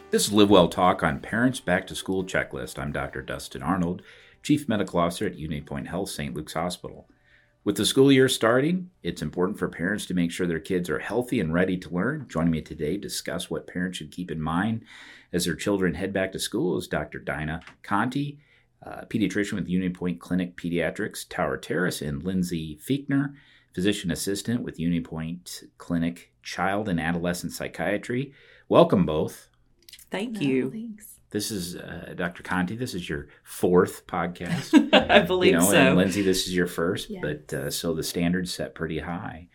This is Live Well Talk on Parents Back to School Checklist. I'm Dr. Dustin Arnold, Chief Medical Officer at Unity Point Health St. Luke's Hospital. With the school year starting, it's important for parents to make sure their kids are healthy and ready to learn. Joining me today to discuss what parents should keep in mind as their children head back to school is Dr. Dinah Conti, pediatrician with Unity Point Clinic Pediatrics, Tower Terrace, and Lindsay Fiechner, physician assistant with Unity Point Clinic Child and Adolescent Psychiatry. Welcome both. Thank you. Thanks. This is Dr. Conti. This is your fourth podcast. I believe so. And Lindsay, this is your first, Yeah. but so the standard's set pretty high.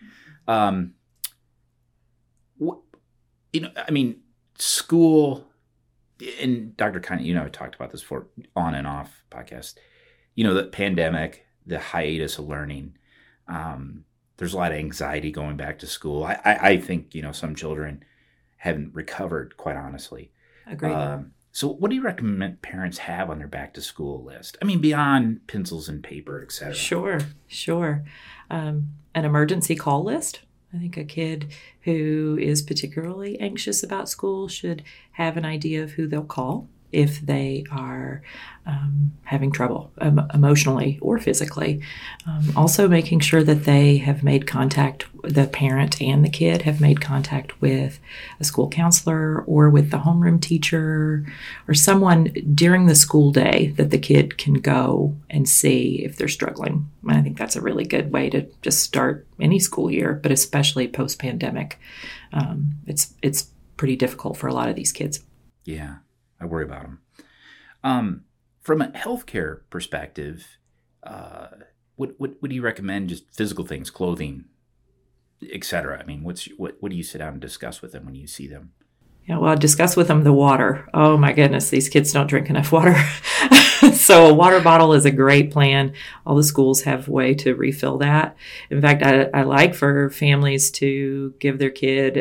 School, and Dr. Conti, I talked about this before on and off podcast. The pandemic, the hiatus of learning. There's a lot of anxiety going back to school. I think, some children haven't recovered, quite honestly. Agreed. So what do you recommend parents have on their back to school list? I mean, beyond pencils and paper, et cetera. Sure. An emergency call list. I think a kid who is particularly anxious about school should have an idea of who they'll call if they are having trouble emotionally or physically. Also making sure that they have made contact, the parent and the kid have made contact with a school counselor or with the homeroom teacher or someone during the school day that the kid can go and see if they're struggling. And I think that's a really good way to just start any school year, but especially post-pandemic. It's pretty difficult for a lot of these kids. Yeah. I worry about them. From a healthcare perspective, what do you recommend? Just physical things, clothing, etc. I mean, what do you sit down and discuss with them when you see them? Yeah, well, discuss with them the water. Oh my goodness, these kids don't drink enough water. So a water bottle is a great plan. All the schools have a way to refill that. In fact, I like for families to give their kid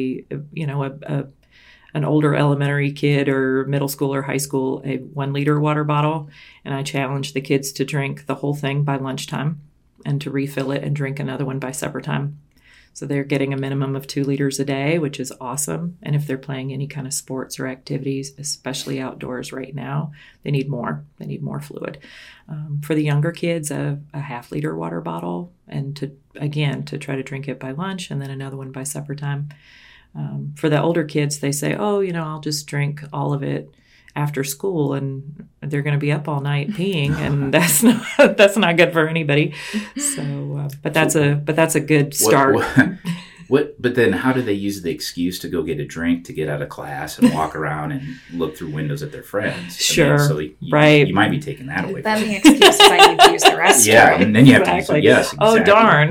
an older elementary kid or middle school or high school, a 1 liter water bottle. And I challenge the kids to drink the whole thing by lunchtime and to refill it and drink another one by supper time. So they're getting a minimum of 2 liters a day, which is awesome. And if they're playing any kind of sports or activities, especially outdoors right now, they need more. They need more fluid. For the younger kids, a half liter water bottle, and to try to drink it by lunch and then another one by supper time. For the older kids, they say, I'll just drink all of it after school, and they're going to be up all night peeing, and that's not good for anybody. So, but that's a good start. But then, how do they use the excuse to go get a drink, to get out of class, and walk around and look through windows at their friends? Sure, right. You might be taking that away. Then the excuse is I need to use the restroom. Yeah, and then you have exactly. to use it. Yes, exactly. Oh darn.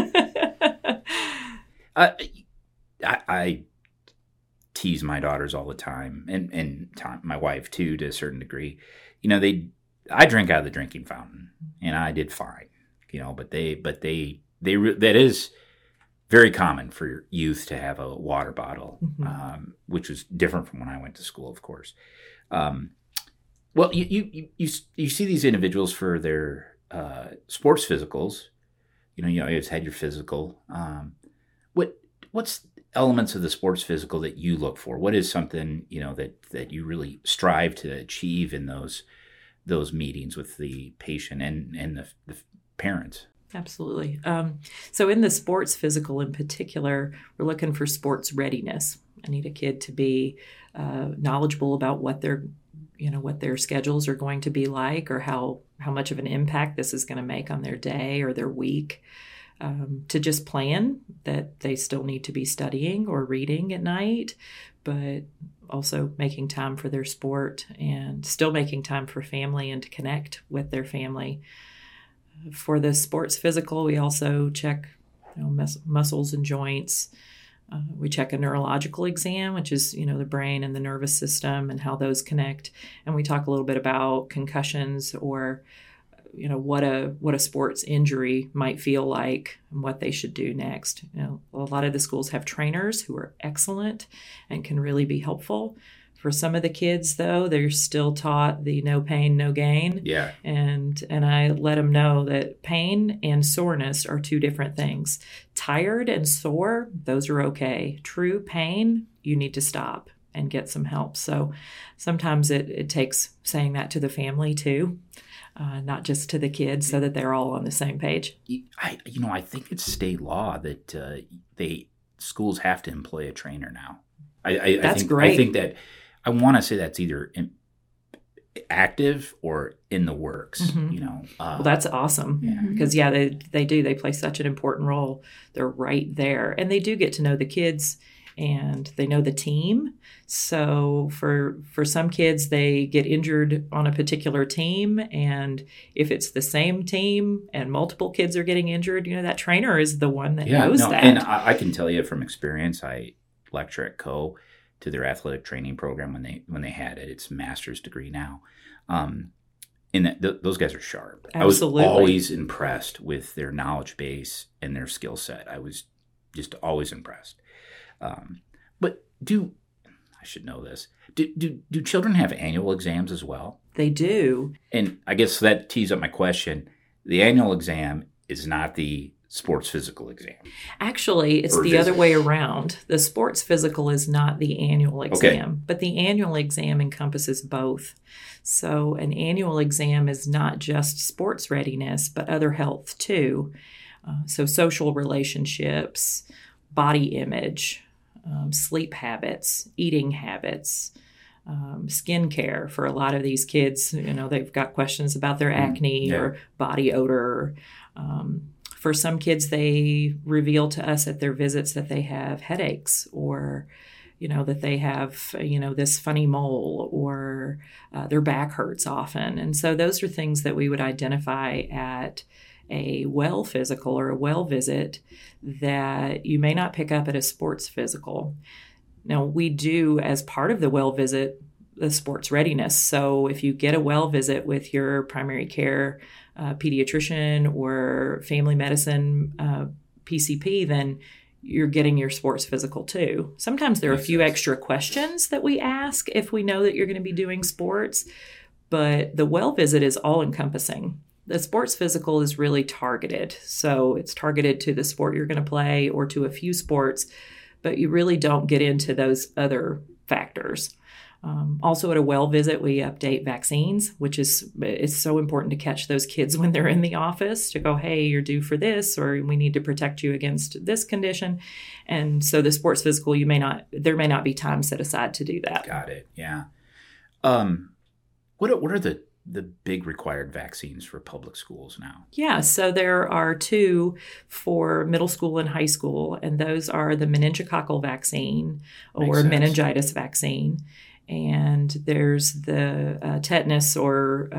I tease my daughters all the time, and my wife too, to a certain degree. I drink out of the drinking fountain, and I did fine. But that is very common for youth to have a water bottle, which was different from when I went to school, of course. Well, you see these individuals for their sports physicals. You always had your physical. What's elements of the sports physical that you look for? What is something that you really strive to achieve in those meetings with the patient and the parents? Absolutely. So in the sports physical in particular, we're looking for sports readiness. I need a kid to be knowledgeable about what their schedules are going to be like, or how much of an impact this is going to make on their day or their week. To just plan that they still need to be studying or reading at night, but also making time for their sport and still making time for family and to connect with their family. For the sports physical, we also check muscles and joints. We check a neurological exam, which is, the brain and the nervous system and how those connect. And we talk a little bit about concussions or what a sports injury might feel like and what they should do next. A lot of the schools have trainers who are excellent and can really be helpful. For some of the kids, though, they're still taught the no pain, no gain. Yeah. And I let them know that pain and soreness are two different things. Tired and sore, those are okay. True pain, you need to stop and get some help. So sometimes it takes saying that to the family too, not just to the kids, so that they're all on the same page. I think it's state law that schools have to employ a trainer now. That's great. I think that I want to say that's either active or in the works. Well, that's awesome. Because they do. They play such an important role. They're right there, and they do get to know the kids, and they know the team. So for some kids, they get injured on a particular team, and if it's the same team and multiple kids are getting injured, that trainer is the one that knows that. And I can tell you from experience, I lecture at Co to their athletic training program when they had it. It's a master's degree now. Those guys are sharp. Absolutely. I was always impressed with their knowledge base and their skill set. I was just always impressed. But I should know this. Do children have annual exams as well? They do. And I guess that tees up my question. The annual exam is not the sports physical exam. Actually, it's the other way around. The sports physical is not the annual exam, but the annual exam encompasses both. So an annual exam is not just sports readiness, but other health too. So social relationships, body image, sleep habits, eating habits, skincare. For a lot of these kids, they've got questions about their acne or body odor. For some kids, they reveal to us at their visits that they have headaches, or, that they have, this funny mole, or their back hurts often. And so those are things that we would identify at a well physical or a well visit that you may not pick up at a sports physical. Now, we do, as part of the well visit, the sports readiness. So if you get a well visit with your primary care pediatrician or family medicine PCP, then you're getting your sports physical too. Sometimes there are a few extra questions that we ask if we know that you're going to be doing sports, but the well visit is all encompassing. The sports physical is really targeted. So it's targeted to the sport you're going to play or to a few sports, but you really don't get into those other factors. Also at a well visit, we update vaccines, which it's so important to catch those kids when they're in the office to go, hey, you're due for this, or we need to protect you against this condition. And so the sports physical, there may not be time set aside to do that. Got it. Yeah. What are the big required vaccines for public schools now? Yeah, so there are 2 for middle school and high school, and those are the meningococcal vaccine or meningitis vaccine. And there's the tetanus or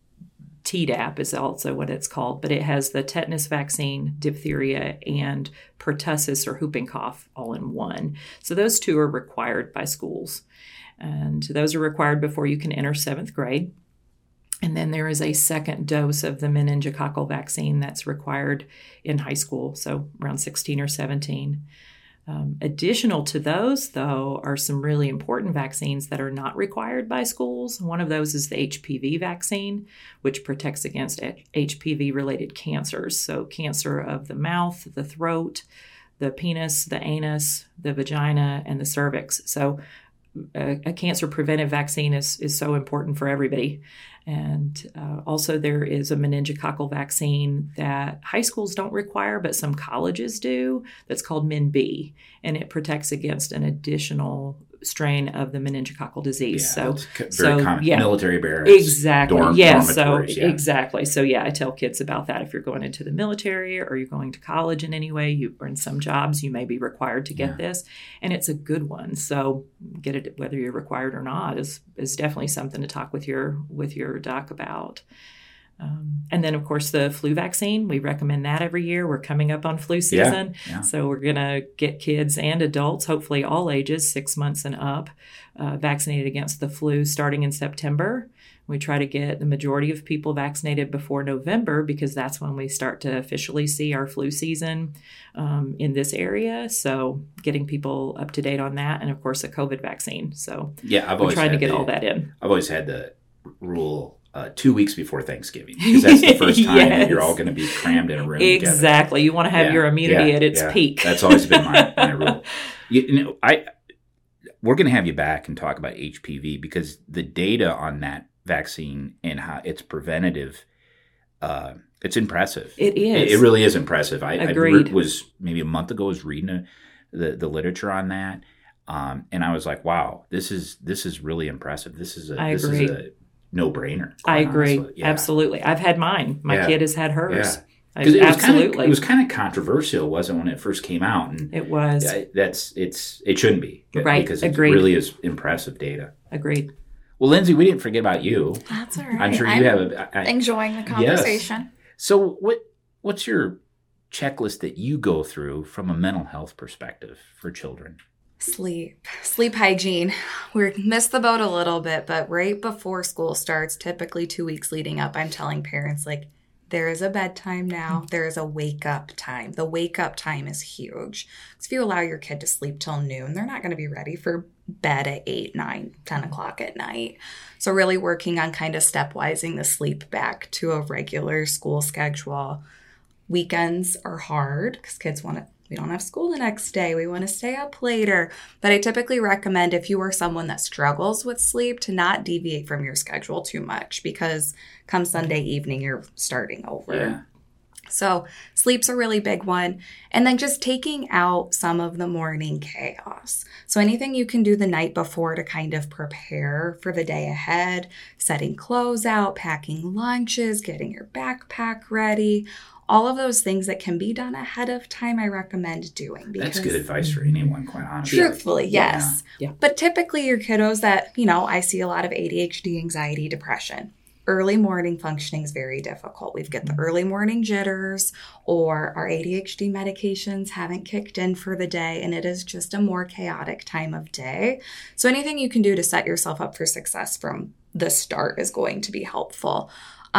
Tdap is also what it's called, but it has the tetanus vaccine, diphtheria, and pertussis or whooping cough all in one. So those 2 are required by schools. And those are required before you can enter 7th grade. And then there is a second dose of the meningococcal vaccine that's required in high school, so around 16 or 17. Additional to those, though, are some really important vaccines that are not required by schools. One of those is the HPV vaccine, which protects against HPV-related cancers. So cancer of the mouth, the throat, the penis, the anus, the vagina, and the cervix. So a cancer preventive vaccine is so important for everybody. And also there is a meningococcal vaccine that high schools don't require, but some colleges do, that's called MenB, and it protects against an additional strain of the meningococcal disease. Military barracks. Exactly. Dormitories. Exactly. So I tell kids about that. If you're going into the military or you're going to college in any way, or in some jobs, you may be required to get this, and it's a good one. So get it, whether you're required or not, is definitely something to talk with your doc about. And then, of course, the flu vaccine, we recommend that every year. We're coming up on flu season. So we're going to get kids and adults, hopefully all ages, 6 months and up, vaccinated against the flu starting in September. We try to get the majority of people vaccinated before November because that's when we start to officially see our flu season in this area. So getting people up to date on that. And, of course, a COVID vaccine. So we're trying to get all that in. I've always had the rule 2 weeks before Thanksgiving, because that's the first time that you're all going to be crammed in a room Exactly. together. You want to have your immunity at its peak. That's always been my rule. we're going to have you back and talk about HPV because the data on that vaccine and how it's preventative, it's impressive. It is. It really is impressive. Agreed. I was maybe a month ago, was reading the literature on that. And I was like, wow, this is really impressive. This is a no-brainer. I agree. Honestly. Yeah. Absolutely. I've had mine. My kid has had hers. Yeah. Because Absolutely. It was kind of controversial, wasn't it, when it first came out? And it was. It shouldn't be. Right. Because Agreed. it really is impressive data. Agreed. Well, Lindsay, we didn't forget about you. That's all right. I'm sure you have enjoying the conversation. Yes. So what's your checklist that you go through from a mental health perspective for children? Sleep hygiene. We missed the boat a little bit, but right before school starts, typically 2 weeks leading up, I'm telling parents, like, there is a bedtime now. There is a wake up time. The wake up time is huge. Because if you allow your kid to sleep till noon, they're not going to be ready for bed at 8, 9, 10 o'clock at night. So really working on kind of stepwising the sleep back to a regular school schedule. Weekends are hard because kids we don't have school the next day. We want to stay up later. But I typically recommend if you are someone that struggles with sleep to not deviate from your schedule too much because come Sunday evening, you're starting over. Yeah. So sleep's a really big one. And then just taking out some of the morning chaos. So anything you can do the night before to kind of prepare for the day ahead, setting clothes out, packing lunches, getting your backpack ready. All of those things that can be done ahead of time, I recommend doing. Because, that's good advice for anyone, quite honestly. Truthfully, yes. Yeah. But typically your kiddos that, I see a lot of ADHD, anxiety, depression. Early morning functioning is very difficult. We've got the early morning jitters or our ADHD medications haven't kicked in for the day and it is just a more chaotic time of day. So anything you can do to set yourself up for success from the start is going to be helpful.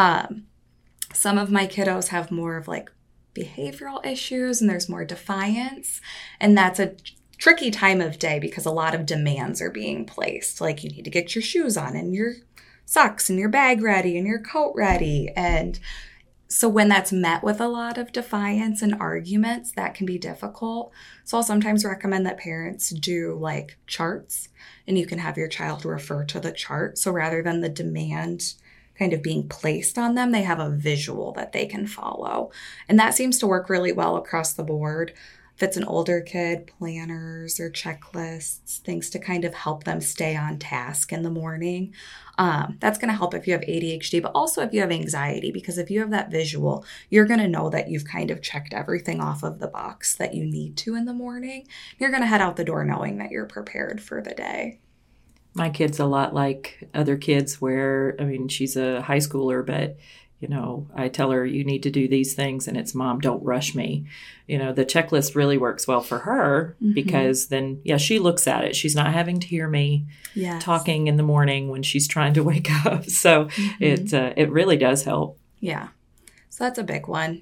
Some of my kiddos have more of like behavioral issues and there's more defiance. And that's a tricky time of day because a lot of demands are being placed. Like you need to get your shoes on and your socks and your bag ready and your coat ready. And so when that's met with a lot of defiance and arguments, that can be difficult. So I'll sometimes recommend that parents do like charts and you can have your child refer to the chart. So rather than the demand kind of being placed on them, they have a visual that they can follow. And that seems to work really well across the board. If it's an older kid, planners or checklists, things to kind of help them stay on task in the morning. That's going to help if you have ADHD, but also if you have anxiety, because if you have that visual, you're going to know that you've kind of checked everything off of the box that you need to in the morning. You're going to head out the door knowing that you're prepared for the day. My kid's a lot like other kids where, she's a high schooler, but, I tell her you need to do these things and it's Mom, don't rush me. The checklist really works well for her because then, she looks at it. She's not having to hear me talking in the morning when she's trying to wake up. So it really does help. Yeah. So that's a big one.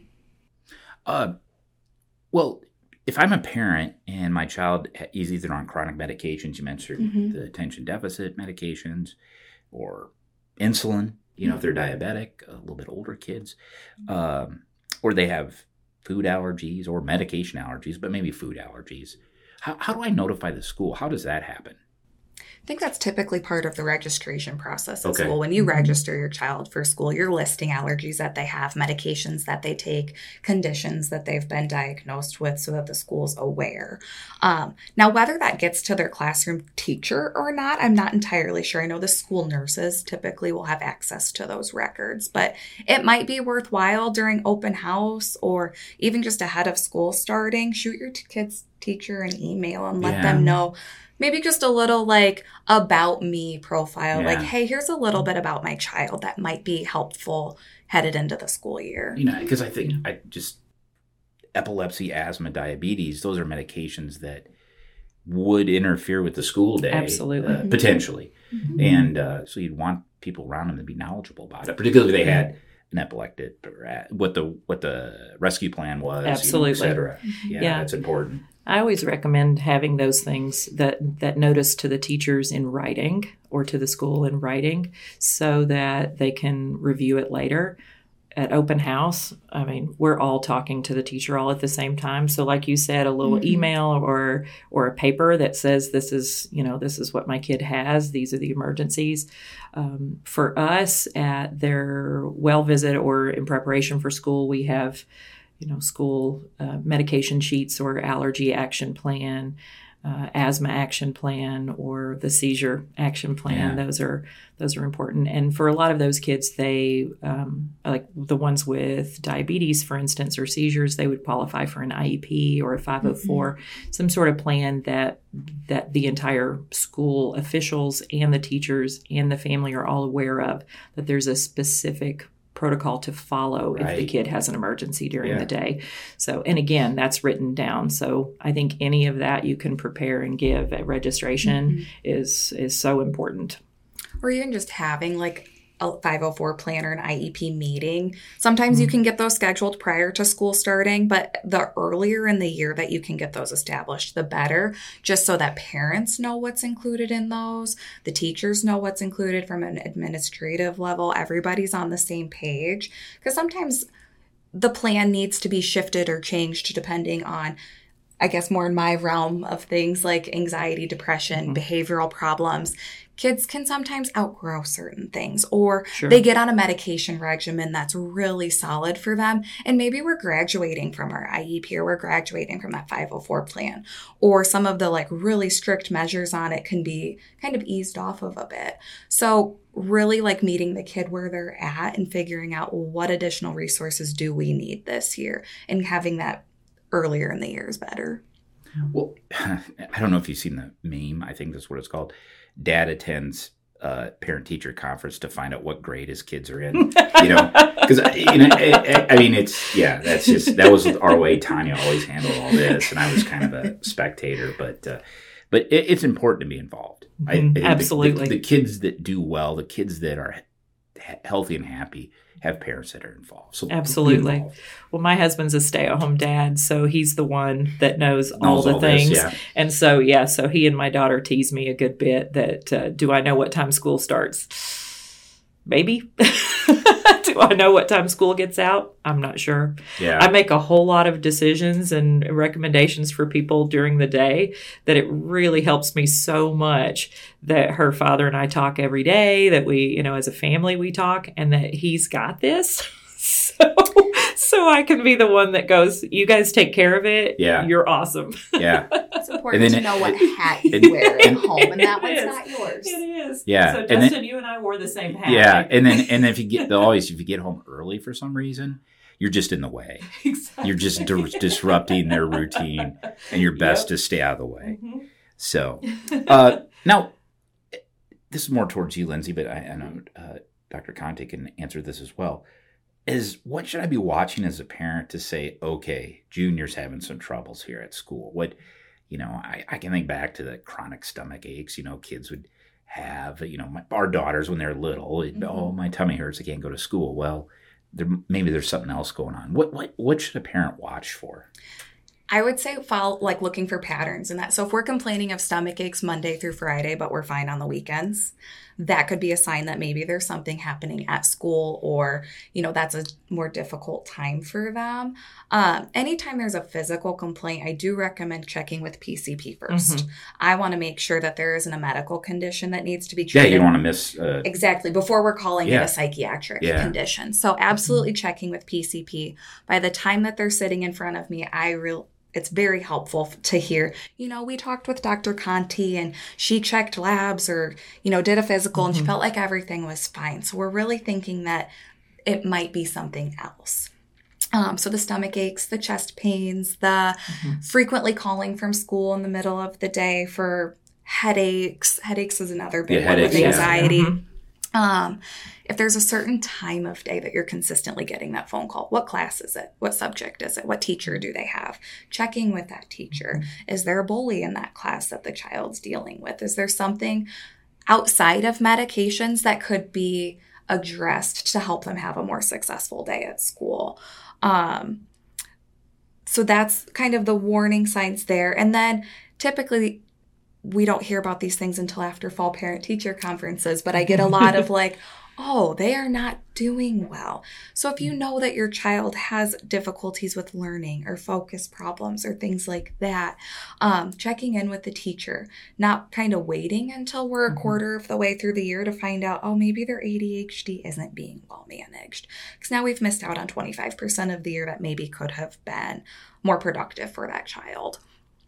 Well, if I'm a parent and my child is either on chronic medications, you mentioned the attention deficit medications or insulin, if they're diabetic, a little bit older kids, or they have food allergies or medication allergies, but maybe food allergies. How do I notify the school? How does that happen? I think that's typically part of the registration process at school. When you register your child for school, you're listing allergies that they have, medications that they take, conditions that they've been diagnosed with so that the school's aware. Now, whether that gets to their classroom teacher or not, I'm not entirely sure. I know the school nurses typically will have access to those records, but it might be worthwhile during open house or even just ahead of school starting. Shoot your kid's teacher an email and let them know. Maybe just a little like about me profile, like, hey, here's a little bit about my child that might be helpful headed into the school year. Because I think epilepsy, asthma, diabetes, those are medications that would interfere with the school day. Absolutely. Potentially. And so you'd want people around them to be knowledgeable about it, particularly if they had an epileptic or what the rescue plan was, Absolutely. Et cetera. Yeah, that's important. I always recommend having those things that notice to the teachers in writing or to the school in writing so that they can review it later. at open house, I mean, we're all talking to the teacher all at the same time. So like you said, a little email or a paper that says this is what my kid has. These are the emergencies. For us at their well visit or in preparation for school, we have, school medication sheets or allergy action plan, asthma action plan, or the seizure action plan. Yeah. Those are important. And for a lot of those kids, they like the ones with diabetes, for instance, or seizures, they would qualify for an IEP or a 504, some sort of plan that the entire school officials and the teachers and the family are all aware of, that there's a specific protocol to follow if the kid has an emergency during the day. So, and again, that's written down. So I think any of that you can prepare and give at registration is so important. Or even just having like a 504 plan or an IEP meeting. Sometimes you can get those scheduled prior to school starting, but the earlier in the year that you can get those established, the better, just so that parents know what's included in those, the teachers know what's included from an administrative level, everybody's on the same page. Because sometimes the plan needs to be shifted or changed depending on, I guess, more in my realm of things like anxiety, depression, behavioral problems. Kids can sometimes outgrow certain things, or they get on a medication regimen that's really solid for them. And maybe we're graduating from our IEP, or we're graduating from that 504 plan, or some of the like really strict measures on it can be kind of eased off of a bit. So really like meeting the kid where they're at and figuring out what additional resources do we need this year, and having that earlier in the year is better. Well, I don't know if you've seen the meme. I think that's what it's called. Dad attends parent-teacher conference to find out what grade his kids are in. Because I mean, that was our way. Tanya always handled all this, and I was kind of a spectator. But it's important to be involved. I Absolutely, the kids that do well, the kids that are healthy and happy, have parents that are involved. So absolutely. Well, my husband's a stay-at-home dad, so he's the one that knows all the things. This, And so he and my daughter tease me a good bit that, do I know what time school starts? Maybe. Do I know what time school gets out? I'm not sure. Yeah. I make a whole lot of decisions and recommendations for people during the day that it really helps me so much that her father and I talk every day, that we, as a family we talk, and that he's got this. So I can be the one that goes, you guys take care of it. Yeah. You're awesome. Yeah. It's important to know what hat you wear at home, and that one's not yours. It is. Yeah. So Justin, you and I wore the same hat. Yeah. And then if you get home early for some reason, you're just in the way. Exactly. You're just disrupting their routine, and your best to stay out of the way. So now, this is more towards you, Lindsay, but I know Dr. Conte can answer this as well. Is what should I be watching as a parent to say, okay, Junior's having some troubles here at school? What, I can think back to the chronic stomach aches, kids would have, our daughters when they're little, oh, my tummy hurts, I can't go to school. Well, maybe there's something else going on. What should a parent watch for? I would say looking for patterns in that. So if we're complaining of stomach aches Monday through Friday, but we're fine on the weekends, that could be a sign that maybe there's something happening at school, or, that's a more difficult time for them. Anytime there's a physical complaint, I do recommend checking with PCP first. I want to make sure that there isn't a medical condition that needs to be treated. Yeah, you don't want to miss. Exactly. Before we're calling it a psychiatric condition. So absolutely checking with PCP. By the time that they're sitting in front of me, it's very helpful to hear, we talked with Dr. Conti and she checked labs or, did a physical and she felt like everything was fine. So we're really thinking that it might be something else. So the stomach aches, the chest pains, the frequently calling from school in the middle of the day for headaches. Headaches is another big one with anxiety. If there's a certain time of day that you're consistently getting that phone call, what class is it? What subject is it? What teacher do they have? Checking with that teacher. Is there a bully in that class that the child's dealing with? Is there something outside of medications that could be addressed to help them have a more successful day at school? So that's kind of the warning signs there. And then typically we don't hear about these things until after fall parent-teacher conferences, but I get a lot of oh, they are not doing well. So if you know that your child has difficulties with learning or focus problems or things like that, checking in with the teacher, not kind of waiting until we're a quarter of the way through the year to find out, oh, maybe their ADHD isn't being well managed. Because now we've missed out on 25% of the year that maybe could have been more productive for that child.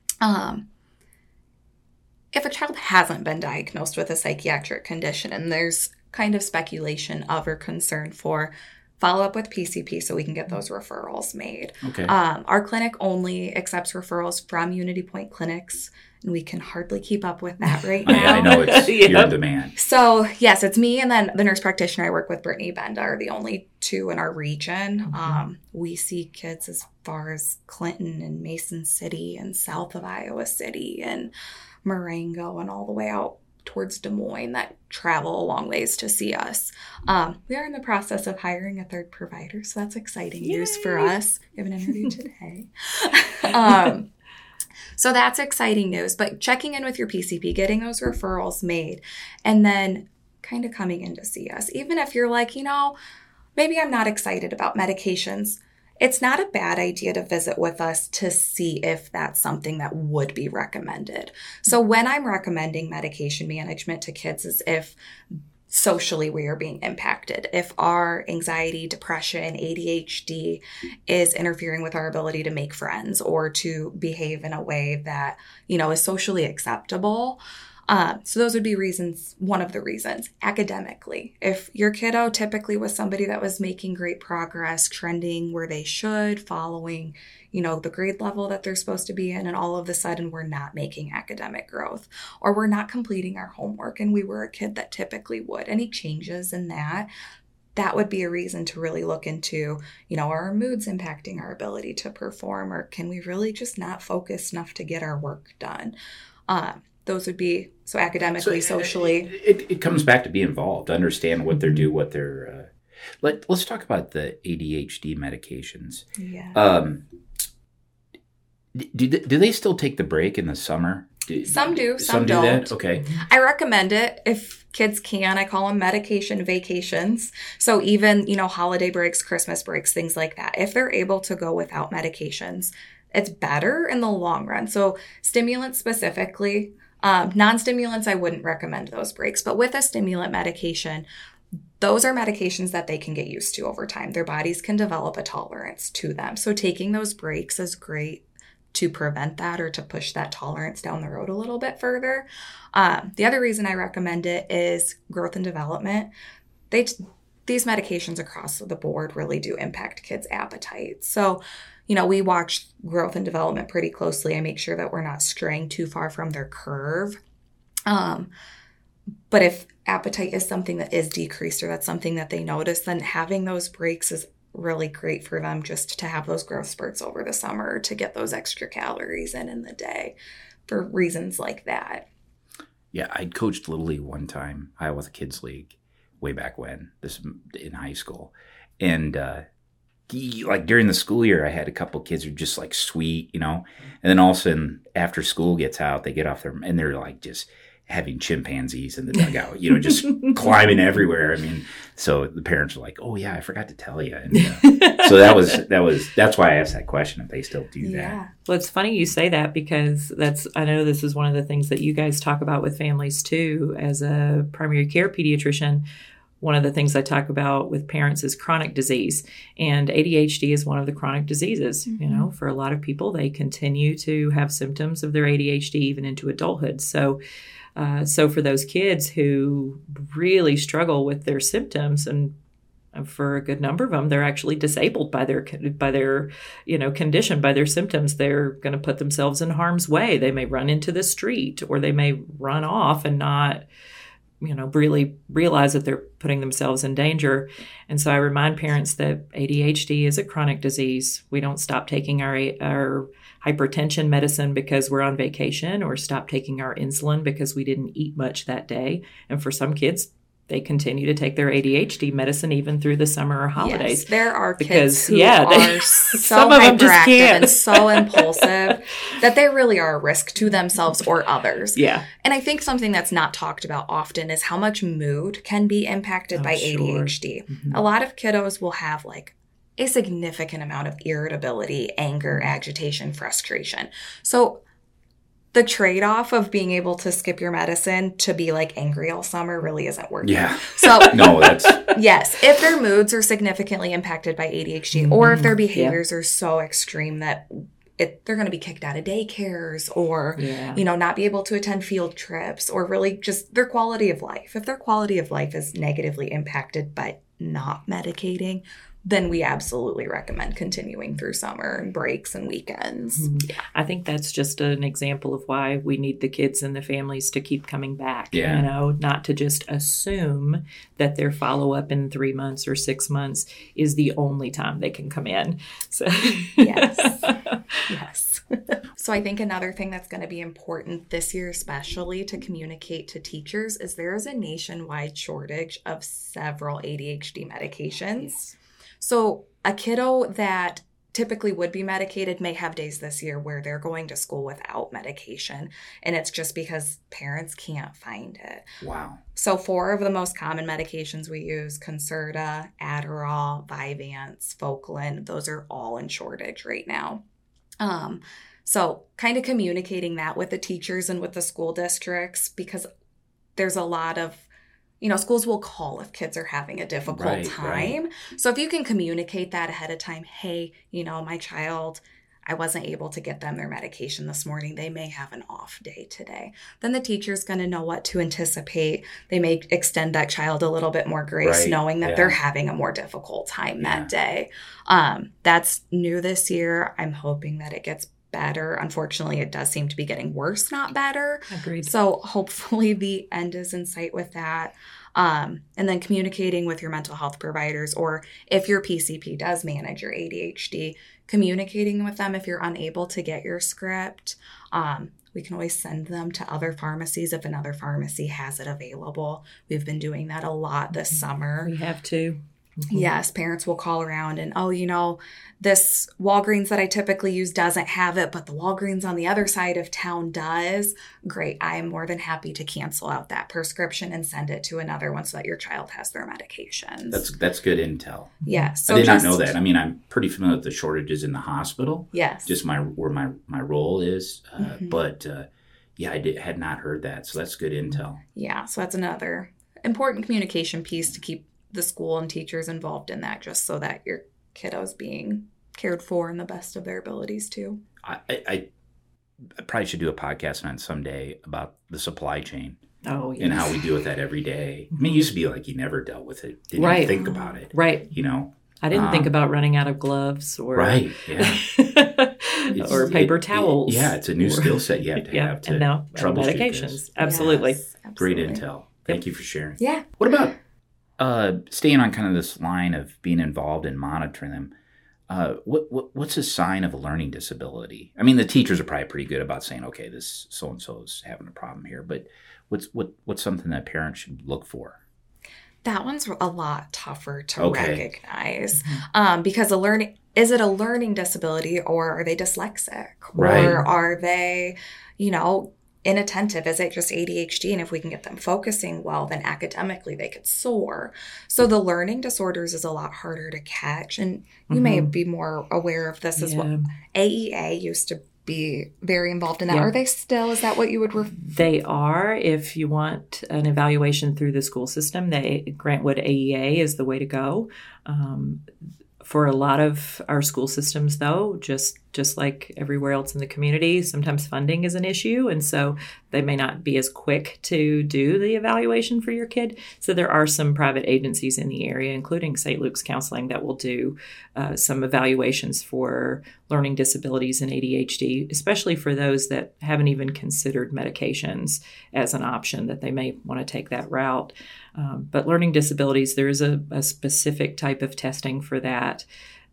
If a child hasn't been diagnosed with a psychiatric condition and there's kind of speculation of or concern for, follow up with PCP so we can get those referrals made. Okay. Our clinic only accepts referrals from Unity Point clinics, and we can hardly keep up with that right now. I know it's Yep. your demand. So yes, it's me and then the nurse practitioner I work with, Brittany Benda, are the only two in our region. We see kids as far as Clinton and Mason City and south of Iowa City and Marengo and all the way out towards Des Moines that travel a long ways to see us. We are in the process of hiring a third provider, so that's exciting news for us. We have an interview today. So that's exciting news. But checking in with your PCP, getting those referrals made, and then kind of coming in to see us. Even if you're like, maybe I'm not excited about medications, it's not a bad idea to visit with us to see if that's something that would be recommended. So when I'm recommending medication management to kids is if socially we are being impacted, if our anxiety, depression, ADHD is interfering with our ability to make friends or to behave in a way that, is socially acceptable. So those would be reasons, one of the reasons. Academically, if your kiddo typically was somebody that was making great progress, trending where they should, following, the grade level that they're supposed to be in, and all of a sudden we're not making academic growth, or we're not completing our homework, and we were a kid that typically would. Any changes in that would be a reason to really look into, are our moods impacting our ability to perform, or can we really just not focus enough to get our work done? Those would be, so academically, socially. It comes back to be involved, understand what they're doing, what they're... Let's talk about the ADHD medications. Yeah. Do they still take the break in the summer? Some do, some don't. That? Okay. I recommend it if kids can. I call them medication vacations. So even, holiday breaks, Christmas breaks, things like that. If they're able to go without medications, it's better in the long run. So stimulants specifically, non-stimulants, I wouldn't recommend those breaks. But with a stimulant medication, those are medications that they can get used to over time. Their bodies can develop a tolerance to them. So taking those breaks is great to prevent that or to push that tolerance down the road a little bit further. The other reason I recommend it is growth and development. These medications across the board really do impact kids' appetite. So, we watch growth and development pretty closely. I make sure that we're not straying too far from their curve. But if appetite is something that is decreased or that's something that they notice, then having those breaks is really great for them just to have those growth spurts over the summer to get those extra calories in the day for reasons like that. Yeah, I coached Little League one time, Iowa Kids League, way back when, this in high school. And during the school year, I had a couple kids who were just like sweet, and then all of a sudden after school gets out, they get off there and they're like just having chimpanzees in the dugout, just climbing everywhere. I mean, so the parents are like, "Oh yeah, I forgot to tell you." And so that's why I asked that question, if they still do that. Well, it's funny you say that because I know this is one of the things that you guys talk about with families too. As a primary care pediatrician, one of the things I talk about with parents is chronic disease, and ADHD is one of the chronic diseases. Mm-hmm. For a lot of people, they continue to have symptoms of their ADHD even into adulthood. So for those kids who really struggle with their symptoms, and for a good number of them, they're actually disabled by their condition, by their symptoms. They're going to put themselves in harm's way. They may run into the street, or they may run off and not, really realize that they're putting themselves in danger. And so I remind parents that ADHD is a chronic disease. We don't stop taking our hypertension medicine because we're on vacation, or stop taking our insulin because we didn't eat much that day. And for some kids, they continue to take their ADHD medicine even through the summer or holidays. Yes, there are because, kids who are so some of them just hyperactive can't. and so impulsive that they really are a risk to themselves or others. Yeah. And I think something that's not talked about often is how much mood can be impacted by ADHD. Mm-hmm. A lot of kiddos will have like a significant amount of irritability, anger, agitation, frustration. So the trade-off of being able to skip your medicine to be like angry all summer really isn't working. Yeah. So No, that's yes, if their moods are significantly impacted by ADHD, or if their behaviors are so extreme that they're going to be kicked out of daycares, or not be able to attend field trips, or really just their quality of life. If their quality of life is negatively impacted by not medicating, then we absolutely recommend continuing through summer and breaks and weekends. Yeah. I think that's just an example of why we need the kids and the families to keep coming back, not to just assume that their follow-up in 3 months or 6 months is the only time they can come in. So. Yes. So I think another thing that's going to be important this year, especially to communicate to teachers, is there is a nationwide shortage of several ADHD medications. Yes. So a kiddo that typically would be medicated may have days this year where they're going to school without medication. And it's just because parents can't find it. Wow. So 4 of the most common medications we use, Concerta, Adderall, Vyvanse, Focalin, those are all in shortage right now. So kind of communicating that with the teachers and with the school districts, because there's a lot of schools will call if kids are having a difficult time. Right. So if you can communicate that ahead of time, hey, my child, I wasn't able to get them their medication this morning. They may have an off day today. Then the teacher's going to know what to anticipate. They may extend that child a little bit more grace, knowing that they're having a more difficult time that day. That's new this year. I'm hoping that it gets better. Unfortunately, it does seem to be getting worse, not better. Agreed. So hopefully the end is in sight with that. And then communicating with your mental health providers, or if your PCP does manage your ADHD, communicating with them if you're unable to get your script. We can always send them to other pharmacies if another pharmacy has it available. We've been doing that a lot this summer. We have to. Mm-hmm. Yes, parents will call around and, this Walgreens that I typically use doesn't have it, but the Walgreens on the other side of town does. Great. I am more than happy to cancel out that prescription and send it to another one so that your child has their medications. That's good intel. Yes. So I did not know that. I mean, I'm pretty familiar with the shortages in the hospital. Yes. Just where my role is. But I had not heard that. So that's good intel. Yeah. So that's another important communication piece to keep the school and teachers involved in that, just so that your kiddos being cared for in the best of their abilities too. I probably should do a podcast on it someday about the supply chain. Oh, yes. And how we deal with that every day. I mean, it used to be like you never dealt with it. Didn't even think about it. Right. I didn't think about running out of gloves or or paper towels. It's a new skill set you have to have to and now troubleshoot medications. this. Absolutely. Yes, absolutely. Great intel. Thank you for sharing. Yeah. What about staying on kind of this line of being involved in monitoring them? What's a sign of a learning disability? I mean, the teachers are probably pretty good about saying, okay, this so-and-so is having a problem here, but what's something that parents should look for? That one's a lot tougher to recognize because is it a learning disability, or are they dyslexic, or are they, inattentive? Is it just ADHD? And if we can get them focusing well, then academically they could soar. So the learning disorders is a lot harder to catch. And you may be more aware of this as well. AEA used to be very involved in that. Are they still? Is that what you would They are. If you want an evaluation through the school system, Grantwood AEA is the way to go. For a lot of our school systems, though, just like everywhere else in the community, sometimes funding is an issue. And so they may not be as quick to do the evaluation for your kid. So there are some private agencies in the area, including St. Luke's Counseling, that will do some evaluations for learning disabilities and ADHD, especially for those that haven't even considered medications as an option, that they may want to take that route. But learning disabilities, there is a specific type of testing for that.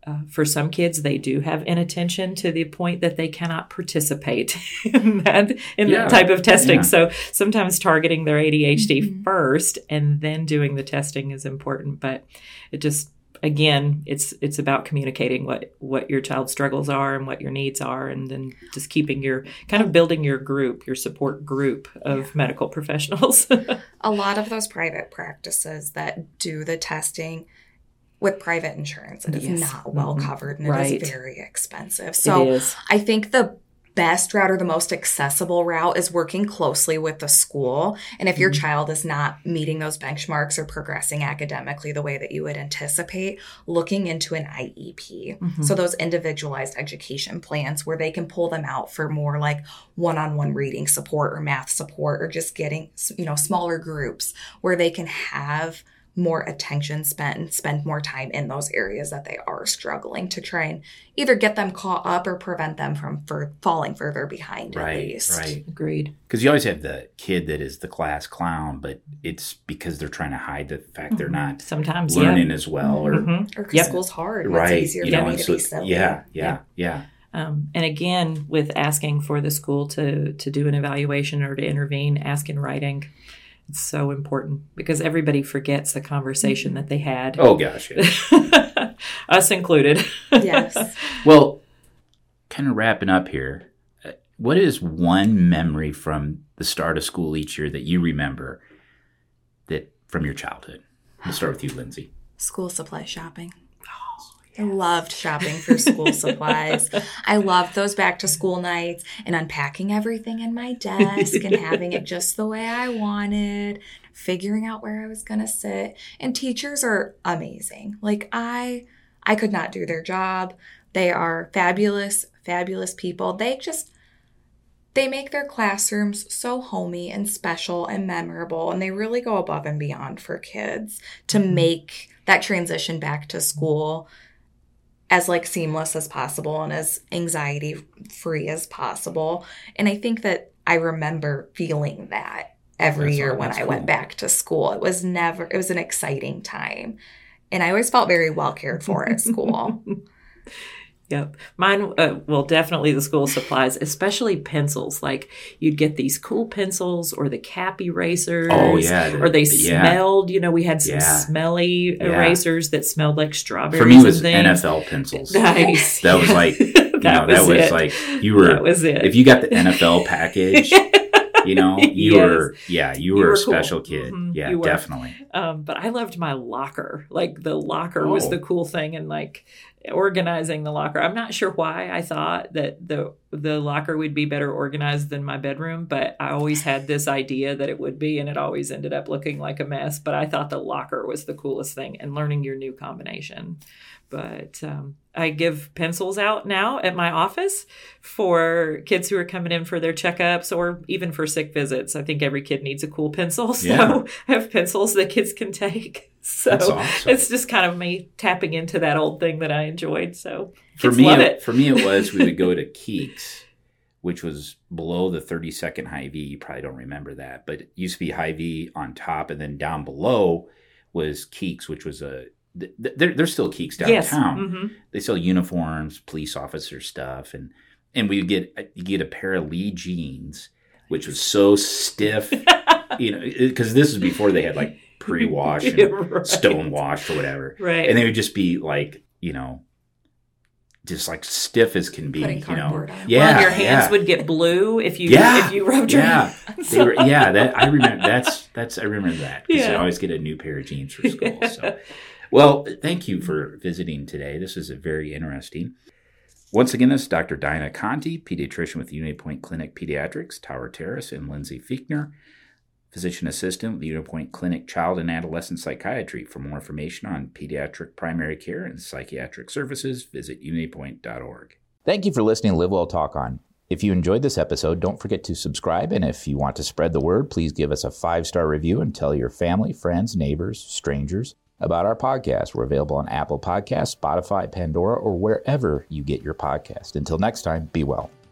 for some kids, they do have inattention to the point that they cannot participate in that type of testing. Yeah. So sometimes targeting their ADHD first and then doing the testing is important. But it just, again, it's about communicating what your child's struggles are and what your needs are, and then just keeping building your group, your support group of medical professionals. A lot of those private practices that do the testing with private insurance, it is not well covered, and it is very expensive. So I think the best route or the most accessible route is working closely with the school. And if your child is not meeting those benchmarks or progressing academically the way that you would anticipate, looking into an IEP. So those individualized education plans where they can pull them out for more like one-on-one reading support or math support, or just getting, smaller groups where they can have more attention spent and spend more time in those areas that they are struggling, to try and either get them caught up or prevent them from falling further behind at least. Right. Agreed. Because you always have the kid that is the class clown, but it's because they're trying to hide the fact they're not sometimes learning as well. Or because school's hard. Right. It's easier for me to be silly. Yeah. And again, with asking for the school to do an evaluation or to intervene, ask in writing. It's so important because everybody forgets the conversation that they had. Oh, gosh. Yeah. Us included. Yes. Well, kind of wrapping up here, what is one memory from the start of school each year that you remember that from your childhood? We'll start with you, Lindsay. School supply shopping. I loved shopping for school supplies. I loved those back to school nights and unpacking everything in my desk and having it just the way I wanted, figuring out where I was going to sit. And teachers are amazing. Like I could not do their job. They are fabulous, fabulous people. They make their classrooms so homey and special and memorable, and they really go above and beyond for kids to make that transition back to school as seamless as possible and as anxiety free as possible. And I think that I remember feeling that every year when I went back to school. It was an exciting time. And I always felt very well cared for at school. Yep. Mine, definitely the school supplies, especially pencils. Like you'd get these cool pencils or the cap erasers. Oh, yeah. Or they smelled, we had some smelly erasers that smelled like strawberries. For me, it was NFL pencils. Nice. That was like, that was like, you were, that was it. If you got the NFL package, you were a special cool kid. Mm-hmm. Yeah, definitely. But I loved my locker. Like the locker was the cool thing, and organizing the locker. I'm not sure why I thought that the locker would be better organized than my bedroom, but I always had this idea that it would be, and it always ended up looking like a mess. But I thought the locker was the coolest thing, and learning your new combination. But I give pencils out now at my office for kids who are coming in for their checkups or even for sick visits. I think every kid needs a cool pencil. So I have pencils that kids can take. So awesome. It's just kind of me tapping into that old thing that I enjoyed. So for me, it was we would go to Keeks, which was below the 32nd Hy-Vee. You probably don't remember that, but it used to be Hy-Vee on top, and then down below was Keeks, which was there's still Keeks downtown. Yes. Mm-hmm. They sell uniforms, police officer stuff, and you get a pair of Lee jeans, which was so stiff, because this is before they had pre-washed and stone washed or whatever, right? And they would just be just stiff as can be, on. Yeah, well, your hands would get blue if you rubbed your hands. I remember I remember that because you always get a new pair of jeans for school. So. Well, thank you for visiting today. This is very interesting. Once again, this is Dr. Dinah Conti, pediatrician with UnityPoint Clinic Pediatrics, Tower Terrace, and Lindsay Fiechner, physician assistant with UnityPoint Clinic Child and Adolescent Psychiatry. For more information on pediatric primary care and psychiatric services, visit unitypoint.org. Thank you for listening to Live Well Talk On. If you enjoyed this episode, don't forget to subscribe, and if you want to spread the word, please give us a 5-star review and tell your family, friends, neighbors, strangers about our podcast. We're available on Apple Podcasts, Spotify, Pandora, or wherever you get your podcast. Until next time, be well.